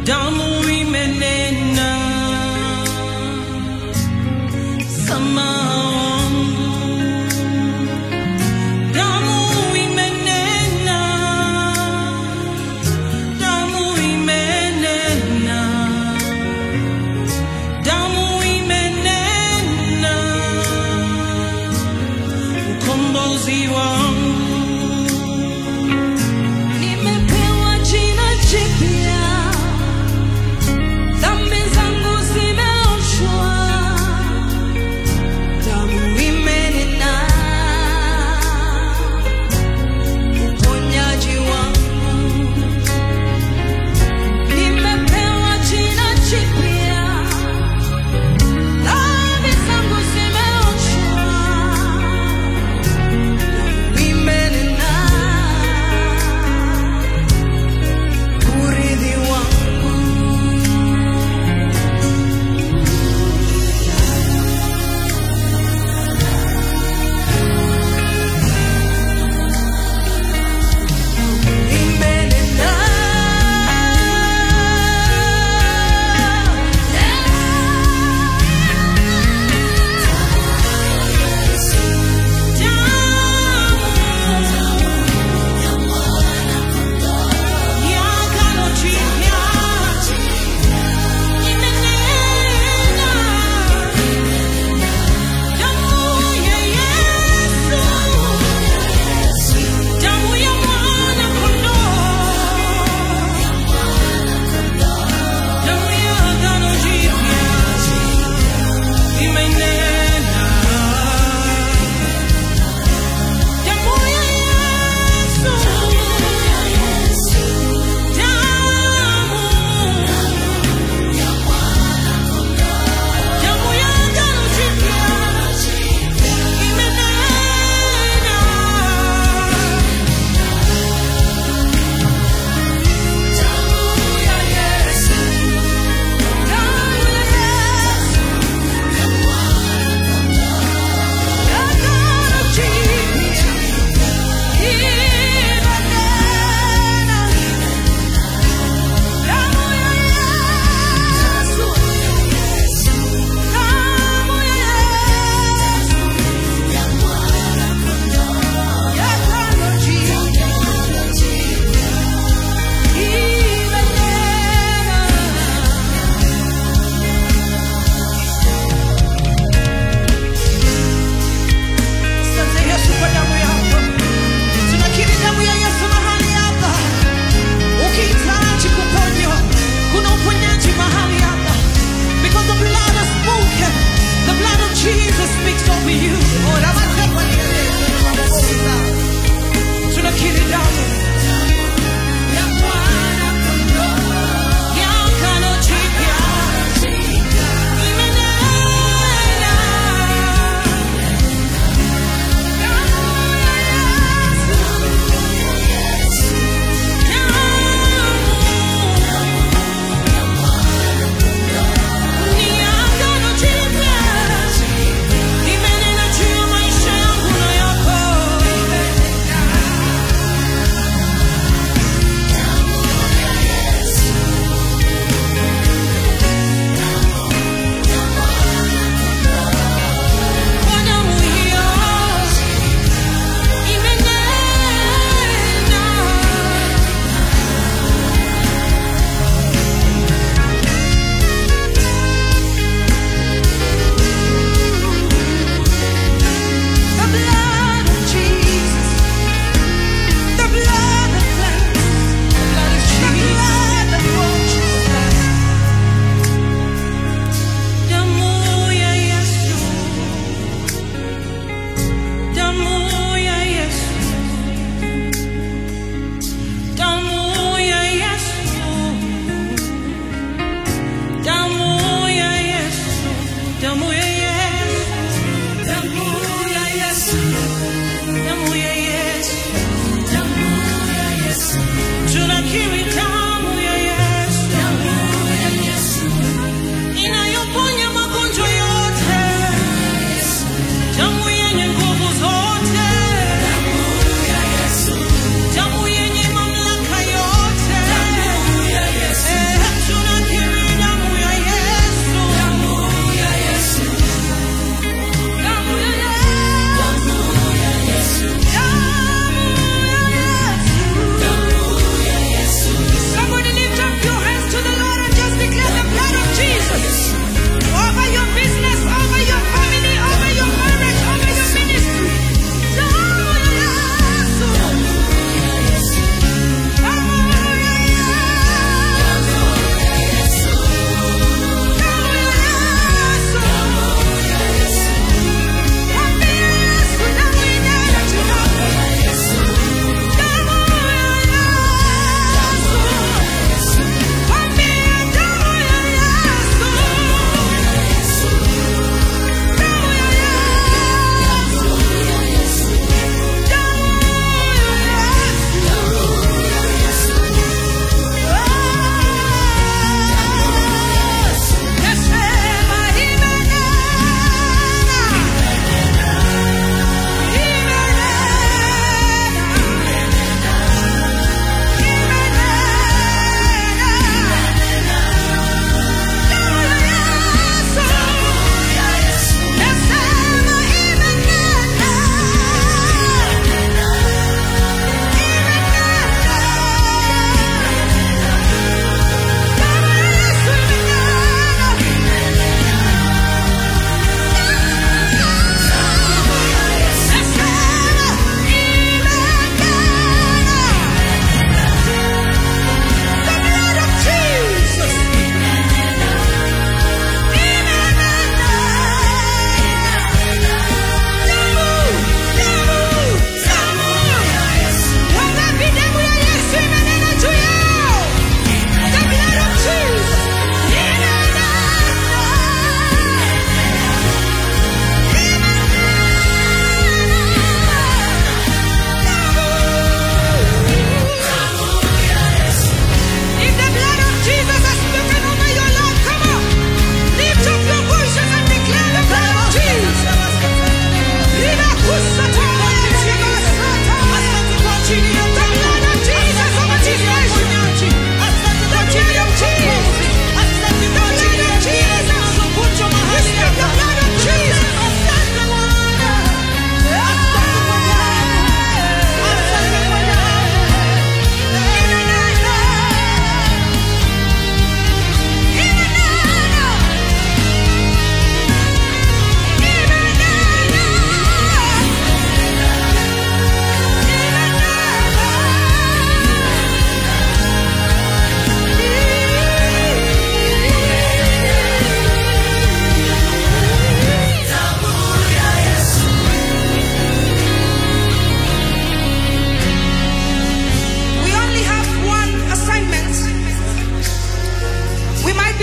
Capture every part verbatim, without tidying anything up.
damu imenena sama wangu, damu imenena, damu imenena, damu imenena, ukombozi wangu. Nimepewa jina jipya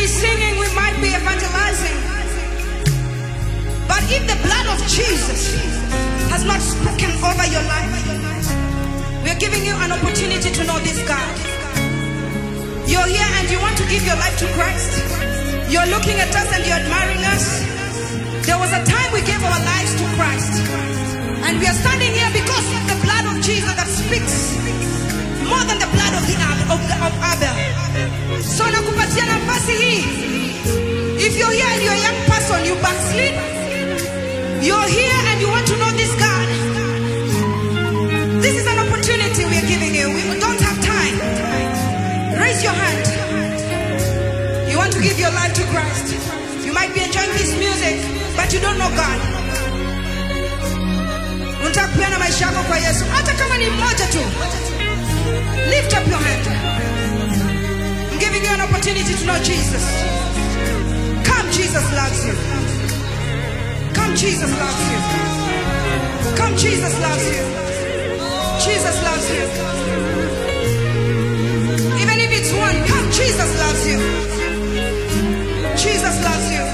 be singing, we might be evangelizing. But if the blood of Jesus has not spoken over your life, we are giving you an opportunity to know this God. You're here and you want to give your life to Christ. You're looking at us and you're admiring us. There was a time we gave our lives to Christ. And we are standing here because of the blood of Jesus that speaks more than the blood of, the, of, of Abel. So nakupatia nafasi hii. If you're here and you're a young person, you backslid. You're here and you want to know this God. This is an opportunity we are giving you. We don't have time. Raise your hand. You want to give your life to Christ. You might be enjoying this music, but you don't know God. Unataka kupeana maisha yako kwa Yesu. Hata kama ni mmoja tu. Lift up your hand. I'm giving you an opportunity to know Jesus. Come, Jesus loves you. Come, Jesus loves you. Come, Jesus loves you. Jesus loves you. Even if it's one, come, Jesus loves you. Jesus loves you.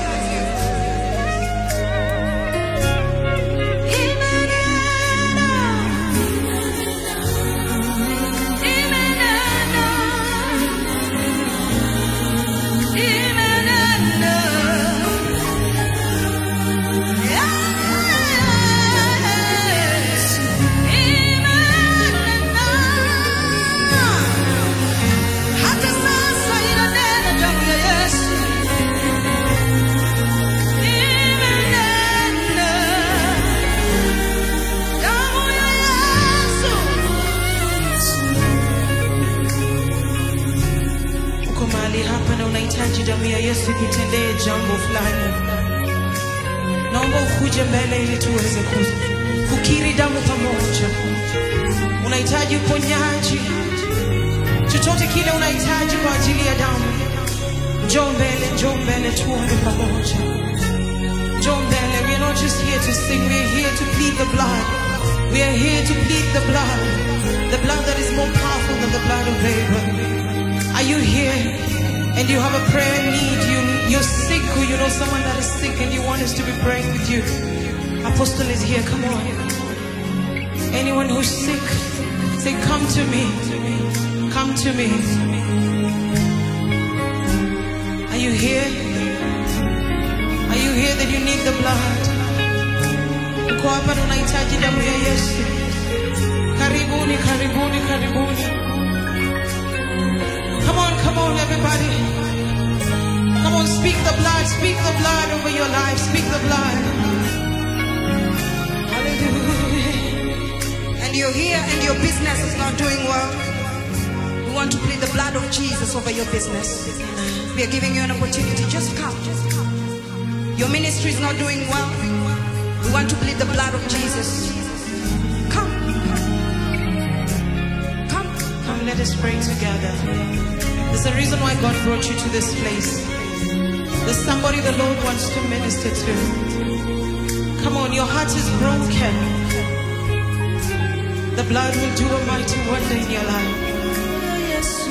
Damu ya Yesu kutendee jambo fulani. Naomba ukuje mbele ili tuweze kukiri damu pamoja. Unahitaji uponyaji. Chochote kile unahitaji kwa ajili ya damu. Njoo mbele, njoo mbele tuombe pamoja. Njoo mbele. We are not just here to sing, we are here to plead the blood. We are here to plead the blood. The blood that is more powerful than the blood of Abel. Are you here? And you have a prayer need, you, you're sick, or you know someone that is sick and you want us to be praying with you. Apostle is here, come on. Anyone who's sick, say, come to me. Come to me. Are you here? Are you here that you need the blood? Uko hapa na unahitaji damu ya Yesu. Karibuni, karibuni, karibuni. Come on, come on, everybody. Come on, speak the blood, speak the blood over your life, speak the blood. Hallelujah. And you're here and your business is not doing well. We want to plead the blood of Jesus over your business. We are giving you an opportunity. Just come. Your ministry is not doing well. We want to plead the blood of Jesus. Come. Come. Come, let us pray together. There's a reason why God brought you to this place. There's somebody the Lord wants to minister to. Come on, your heart is broken. The blood will do a mighty wonder in your life. Yes.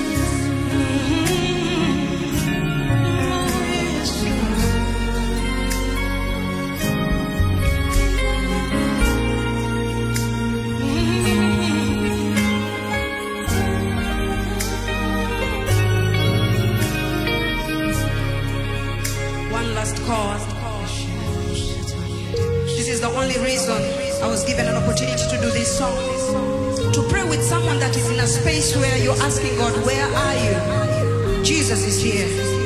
This is the only reason I was given an opportunity to do this song. To pray with someone that is in a space where you're asking God, where are you? Jesus is here.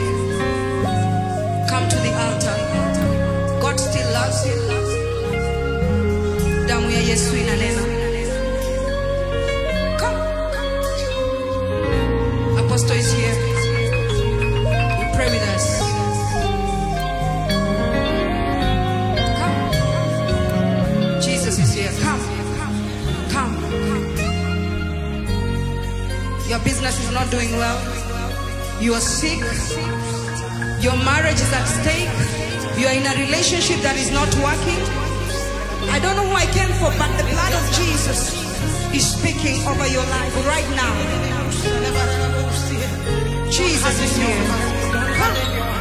Come to the altar. God still loves you. Damu ya Yesu inanena. Come. Apostle is here. You pray with us. Your business is not doing well. You are sick. Your marriage is at stake. You are in a relationship that is not working. I don't know who I came for, but the blood of Jesus is speaking over your life right now. Jesus is here. Come.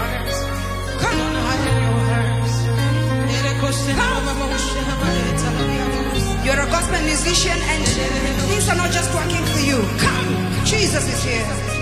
here.